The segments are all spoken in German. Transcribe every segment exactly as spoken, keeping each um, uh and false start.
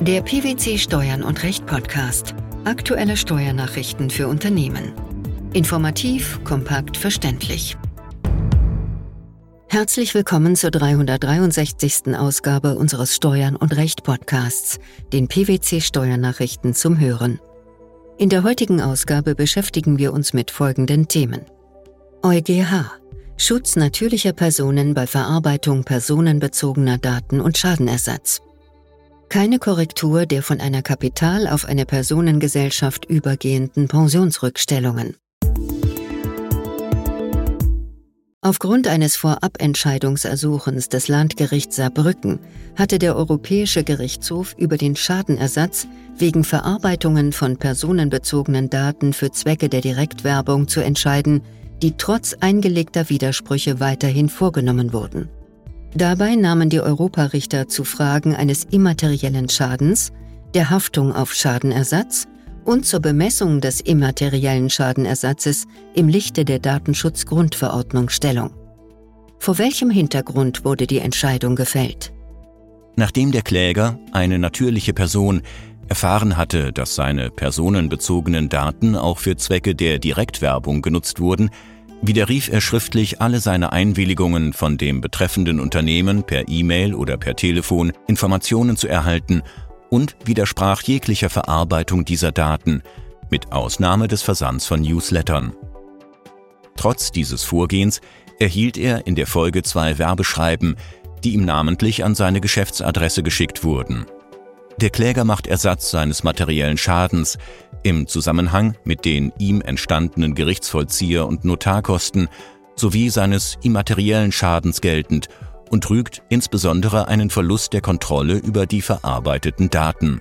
Der P W C Steuern und Recht Podcast. Aktuelle Steuernachrichten für Unternehmen. Informativ, kompakt, verständlich. Herzlich willkommen zur dreihundertdreiundsechzigsten Ausgabe unseres Steuern und Recht Podcasts, den P W C Steuernachrichten zum Hören. In der heutigen Ausgabe beschäftigen wir uns mit folgenden Themen. EuGH. Schutz natürlicher Personen bei Verarbeitung personenbezogener Daten und Schadenersatz. Keine Korrektur der von einer Kapital- auf eine Personengesellschaft übergehenden Pensionsrückstellungen. Aufgrund eines Vorabentscheidungsersuchens des Landgerichts Saarbrücken hatte der Europäische Gerichtshof über den Schadenersatz wegen Verarbeitungen von personenbezogenen Daten für Zwecke der Direktwerbung zu entscheiden, die trotz eingelegter Widersprüche weiterhin vorgenommen wurden. Dabei nahmen die Europarichter zu Fragen eines immateriellen Schadens, der Haftung auf Schadenersatz und zur Bemessung des immateriellen Schadenersatzes im Lichte der Datenschutzgrundverordnung Stellung. Vor welchem Hintergrund wurde die Entscheidung gefällt? Nachdem der Kläger, eine natürliche Person, erfahren hatte, dass seine personenbezogenen Daten auch für Zwecke der Direktwerbung genutzt wurden, widerrief er schriftlich alle seine Einwilligungen, von dem betreffenden Unternehmen per E-Mail oder per Telefon Informationen zu erhalten, und widersprach jeglicher Verarbeitung dieser Daten, mit Ausnahme des Versands von Newslettern. Trotz dieses Vorgehens erhielt er in der Folge zwei Werbeschreiben, die ihm namentlich an seine Geschäftsadresse geschickt wurden. Der Kläger macht Ersatz seines materiellen Schadens im Zusammenhang mit den ihm entstandenen Gerichtsvollzieher- und Notarkosten sowie seines immateriellen Schadens geltend und rügt insbesondere einen Verlust der Kontrolle über die verarbeiteten Daten.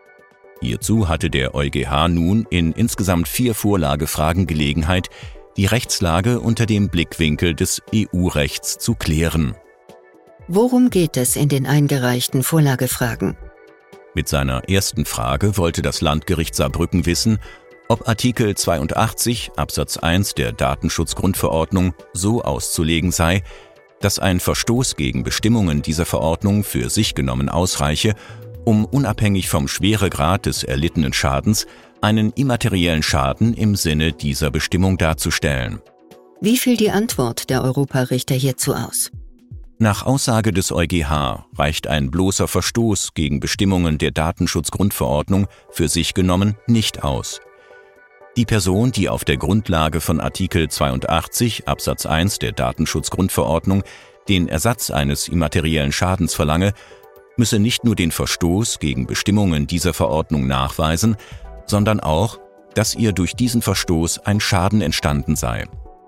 Hierzu hatte der EuGH nun in insgesamt vier Vorlagefragen Gelegenheit, die Rechtslage unter dem Blickwinkel des E U-Rechts zu klären. Worum geht es in den eingereichten Vorlagefragen? Mit seiner ersten Frage wollte das Landgericht Saarbrücken wissen, ob Artikel zweiundachtzig Absatz eins der Datenschutzgrundverordnung so auszulegen sei, dass ein Verstoß gegen Bestimmungen dieser Verordnung für sich genommen ausreiche, um unabhängig vom Schweregrad des erlittenen Schadens einen immateriellen Schaden im Sinne dieser Bestimmung darzustellen. Wie fiel die Antwort der Europarichter hierzu aus? Nach Aussage des EuGH reicht ein bloßer Verstoß gegen Bestimmungen der Datenschutzgrundverordnung für sich genommen nicht aus. Die Person, die auf der Grundlage von Artikel zweiundachtzig Absatz eins der Datenschutzgrundverordnung den Ersatz eines immateriellen Schadens verlange, müsse nicht nur den Verstoß gegen Bestimmungen dieser Verordnung nachweisen, sondern auch, dass ihr durch diesen Verstoß ein Schaden entstanden sei.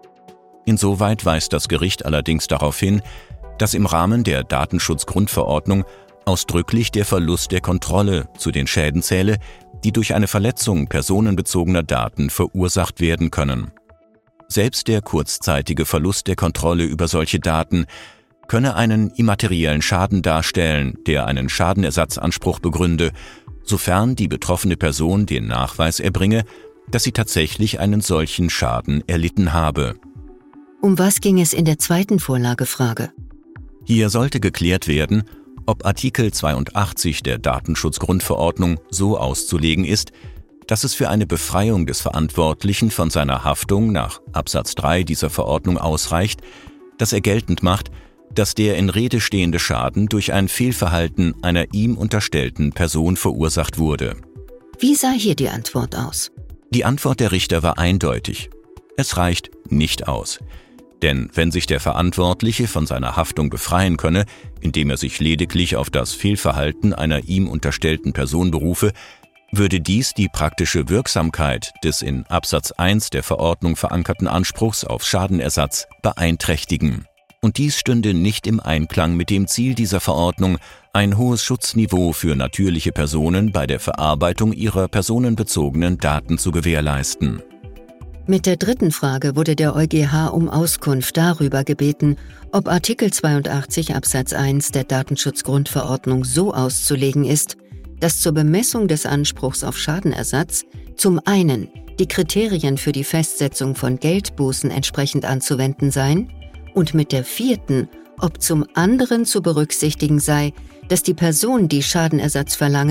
Insoweit weist das Gericht allerdings darauf hin, dass im Rahmen der Datenschutzgrundverordnung ausdrücklich der Verlust der Kontrolle zu den Schäden zähle, die durch eine Verletzung personenbezogener Daten verursacht werden können. Selbst der kurzzeitige Verlust der Kontrolle über solche Daten könne einen immateriellen Schaden darstellen, der einen Schadenersatzanspruch begründe, sofern die betroffene Person den Nachweis erbringe, dass sie tatsächlich einen solchen Schaden erlitten habe. Um was ging es in der zweiten Vorlagefrage? Hier sollte geklärt werden, ob Artikel zweiundachtzig der Datenschutzgrundverordnung so auszulegen ist, dass es für eine Befreiung des Verantwortlichen von seiner Haftung nach Absatz drei dieser Verordnung ausreicht, dass er geltend macht, dass der in Rede stehende Schaden durch ein Fehlverhalten einer ihm unterstellten Person verursacht wurde. Wie sah hier die Antwort aus? Die Antwort der Richter war eindeutig. Es reicht nicht aus. Denn wenn sich der Verantwortliche von seiner Haftung befreien könne, indem er sich lediglich auf das Fehlverhalten einer ihm unterstellten Person berufe, würde dies die praktische Wirksamkeit des in Absatz eins der Verordnung verankerten Anspruchs auf Schadenersatz beeinträchtigen. Und dies stünde nicht im Einklang mit dem Ziel dieser Verordnung, ein hohes Schutzniveau für natürliche Personen bei der Verarbeitung ihrer personenbezogenen Daten zu gewährleisten. Mit der dritten Frage wurde der EuGH um Auskunft darüber gebeten, ob Artikel zweiundachtzig Absatz eins der Datenschutzgrundverordnung so auszulegen ist, dass zur Bemessung des Anspruchs auf Schadenersatz zum einen die Kriterien für die Festsetzung von Geldbußen entsprechend anzuwenden seien und mit der vierten, ob zum anderen zu berücksichtigen sei, dass die Person, die Schadenersatz verlange,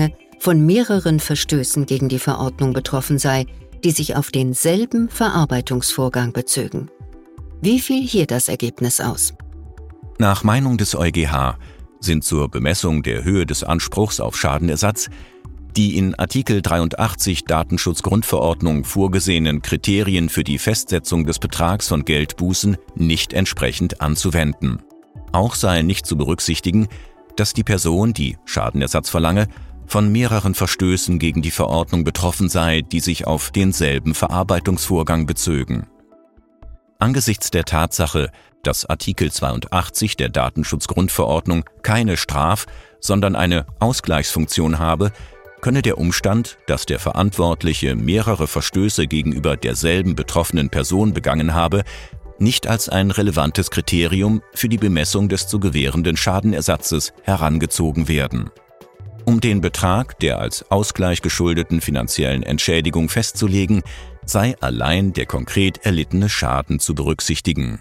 von mehreren Verstößen gegen die Verordnung betroffen sei, die sich auf denselben Verarbeitungsvorgang bezögen. Wie fiel hier das Ergebnis aus? Nach Meinung des EuGH sind zur Bemessung der Höhe des Anspruchs auf Schadenersatz die in Artikel dreiundachtzig Datenschutzgrundverordnung vorgesehenen Kriterien für die Festsetzung des Betrags von Geldbußen nicht entsprechend anzuwenden. Auch sei nicht zu berücksichtigen, dass die Person, die Schadenersatz verlange, von mehreren Verstößen gegen die Verordnung betroffen sei, die sich auf denselben Verarbeitungsvorgang bezögen. Angesichts der Tatsache, dass Artikel zweiundachtzig der Datenschutzgrundverordnung keine Straf-, sondern eine Ausgleichsfunktion habe, könne der Umstand, dass der Verantwortliche mehrere Verstöße gegenüber derselben betroffenen Person begangen habe, nicht als ein relevantes Kriterium für die Bemessung des zu gewährenden Schadenersatzes herangezogen werden. Um den Betrag der als Ausgleich geschuldeten finanziellen Entschädigung festzulegen, sei allein der konkret erlittene Schaden zu berücksichtigen.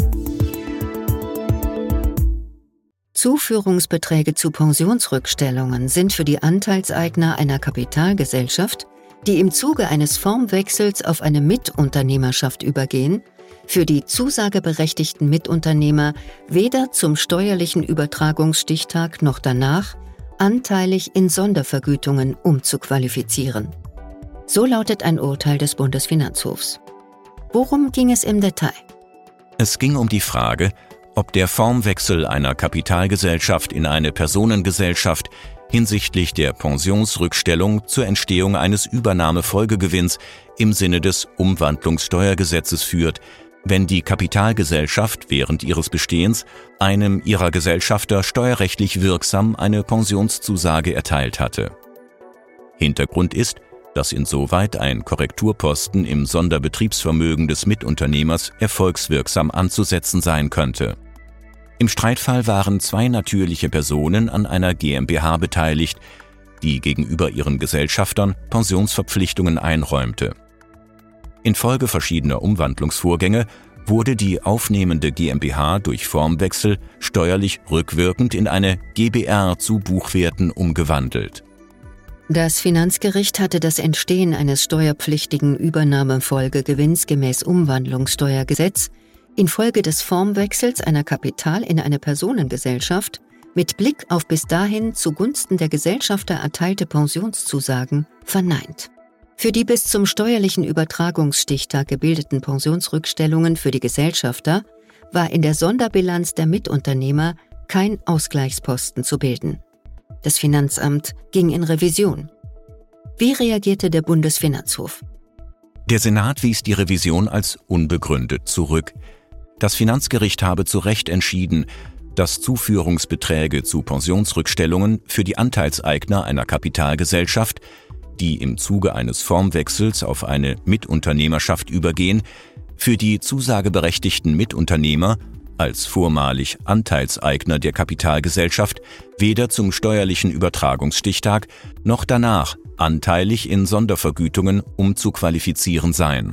Zuführungsbeträge zu Pensionsrückstellungen sind für die Anteilseigner einer Kapitalgesellschaft, die im Zuge eines Formwechsels auf eine Mitunternehmerschaft übergehen, für die zusageberechtigten Mitunternehmer weder zum steuerlichen Übertragungsstichtag noch danach anteilig in Sondervergütungen umzuqualifizieren. So lautet ein Urteil des Bundesfinanzhofs. Worum ging es im Detail? Es ging um die Frage, ob der Formwechsel einer Kapitalgesellschaft in eine Personengesellschaft hinsichtlich der Pensionsrückstellung zur Entstehung eines Übernahmefolgegewinns im Sinne des Umwandlungssteuergesetzes führt, wenn die Kapitalgesellschaft während ihres Bestehens einem ihrer Gesellschafter steuerrechtlich wirksam eine Pensionszusage erteilt hatte. Hintergrund ist, dass insoweit ein Korrekturposten im Sonderbetriebsvermögen des Mitunternehmers erfolgswirksam anzusetzen sein könnte. Im Streitfall waren zwei natürliche Personen an einer GmbH beteiligt, die gegenüber ihren Gesellschaftern Pensionsverpflichtungen einräumte. Infolge verschiedener Umwandlungsvorgänge wurde die aufnehmende GmbH durch Formwechsel steuerlich rückwirkend in eine GbR zu Buchwerten umgewandelt. Das Finanzgericht hatte das Entstehen eines steuerpflichtigen Übernahmefolgegewinns gemäß Umwandlungssteuergesetz infolge des Formwechsels einer Kapital in eine Personengesellschaft mit Blick auf bis dahin zugunsten der Gesellschafter erteilte Pensionszusagen verneint. Für die bis zum steuerlichen Übertragungsstichtag gebildeten Pensionsrückstellungen für die Gesellschafter war in der Sonderbilanz der Mitunternehmer kein Ausgleichsposten zu bilden. Das Finanzamt ging in Revision. Wie reagierte der Bundesfinanzhof? Der Senat wies die Revision als unbegründet zurück. Das Finanzgericht habe zu Recht entschieden, dass Zuführungsbeträge zu Pensionsrückstellungen für die Anteilseigner einer Kapitalgesellschaft, die im Zuge eines Formwechsels auf eine Mitunternehmerschaft übergehen, für die zusageberechtigten Mitunternehmer als vormalig Anteilseigner der Kapitalgesellschaft weder zum steuerlichen Übertragungsstichtag noch danach anteilig in Sondervergütungen umzuqualifizieren seien.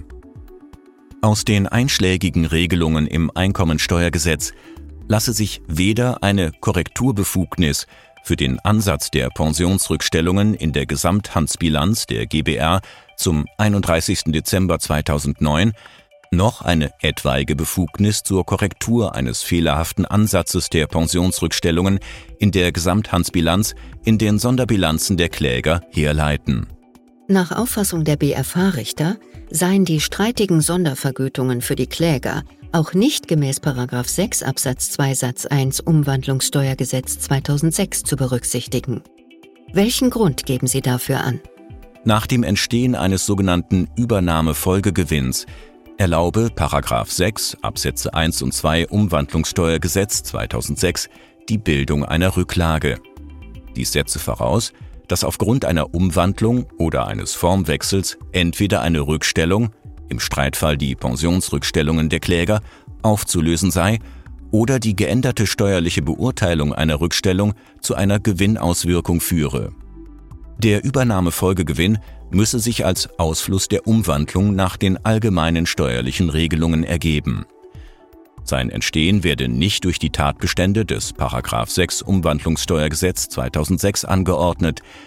Aus den einschlägigen Regelungen im Einkommensteuergesetz lasse sich weder eine Korrekturbefugnis für den Ansatz der Pensionsrückstellungen in der Gesamthandsbilanz der GbR zum einunddreißigsten Dezember zweitausendneun noch eine etwaige Befugnis zur Korrektur eines fehlerhaften Ansatzes der Pensionsrückstellungen in der Gesamthandsbilanz in den Sonderbilanzen der Kläger herleiten. Nach Auffassung der B F H-Richter seien die streitigen Sondervergütungen für die Kläger auch nicht gemäß Paragraph sechs Absatz zwei Satz eins Umwandlungssteuergesetz zweitausendsechs zu berücksichtigen. Welchen Grund geben Sie dafür an? Nach dem Entstehen eines sogenannten Übernahmefolgegewinns erlaube Paragraph sechs Absätze eins und zwei Umwandlungssteuergesetz zweitausendsechs die Bildung einer Rücklage. Dies setze voraus, dass aufgrund einer Umwandlung oder eines Formwechsels entweder eine Rückstellung, im Streitfall die Pensionsrückstellungen der Kläger, aufzulösen sei oder die geänderte steuerliche Beurteilung einer Rückstellung zu einer Gewinnauswirkung führe. Der Übernahmefolgegewinn müsse sich als Ausfluss der Umwandlung nach den allgemeinen steuerlichen Regelungen ergeben. Sein Entstehen werde nicht durch die Tatbestände des Paragraph sechs Umwandlungssteuergesetz zweitausendsechs angeordnet.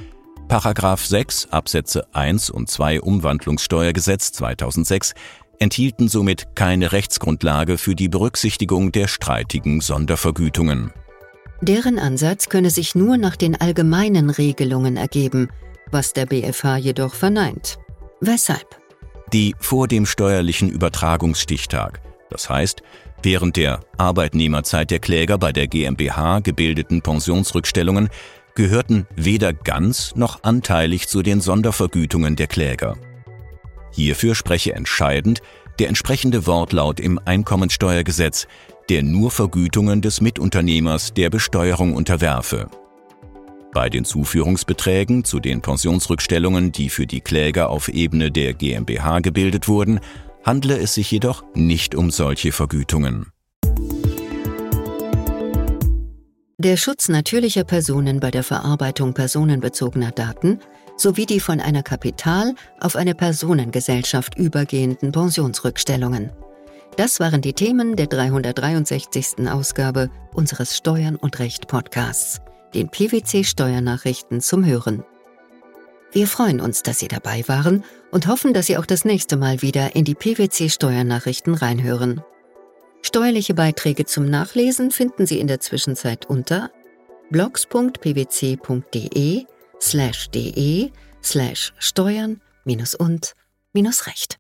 Paragraph sechs Absätze eins und zwei Umwandlungssteuergesetz zweitausendsechs enthielten somit keine Rechtsgrundlage für die Berücksichtigung der streitigen Sondervergütungen. Deren Ansatz könne sich nur nach den allgemeinen Regelungen ergeben, was der B F H jedoch verneint. Weshalb? Die vor dem steuerlichen Übertragungsstichtag, das heißt, während der Arbeitnehmerzeit der Kläger bei der GmbH gebildeten Pensionsrückstellungen, gehörten weder ganz noch anteilig zu den Sondervergütungen der Kläger. Hierfür spreche entscheidend der entsprechende Wortlaut im Einkommensteuergesetz, der nur Vergütungen des Mitunternehmers der Besteuerung unterwerfe. Bei den Zuführungsbeträgen zu den Pensionsrückstellungen, die für die Kläger auf Ebene der GmbH gebildet wurden, handle es sich jedoch nicht um solche Vergütungen. Der Schutz natürlicher Personen bei der Verarbeitung personenbezogener Daten sowie die von einer Kapital- auf eine Personengesellschaft übergehenden Pensionsrückstellungen. Das waren die Themen der dreihundertdreiundsechzigsten Ausgabe unseres Steuern und Recht Podcasts, den P W C Steuernachrichten zum Hören. Wir freuen uns, dass Sie dabei waren und hoffen, dass Sie auch das nächste Mal wieder in die P W C Steuernachrichten reinhören. Steuerliche Beiträge zum Nachlesen finden Sie in der Zwischenzeit unter blogs.pwc.de slash de slash steuern minus und minus recht.